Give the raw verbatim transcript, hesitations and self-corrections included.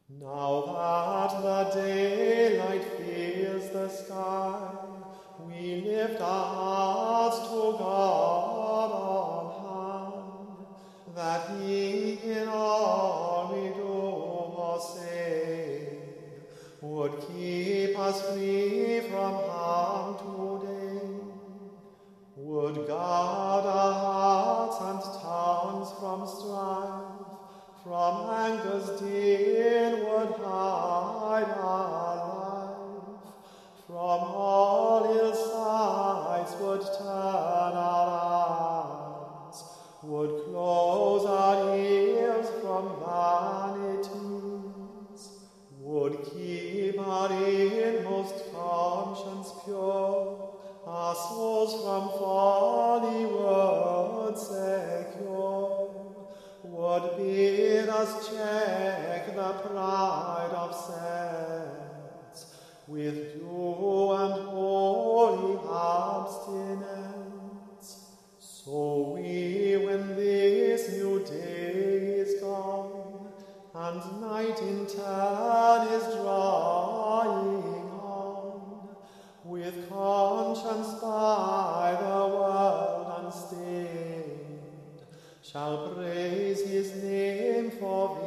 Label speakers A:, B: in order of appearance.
A: Now that the daylight fills the sky, we lift our hearts to God on high, that He in all we do or say would keep us free from harm today, would guard our hearts and tongues from strife, from anger's din would hide our life, from all ill sights would turn our eyes, would close our ears from vanities, would keep our inmost conscience pure, our souls from folly would secure, would bid us check the pride of sense with due and holy abstinence. So we, when this new day is gone, and night in turn is drawing on, with conscience by the world unstained, shall praise His name for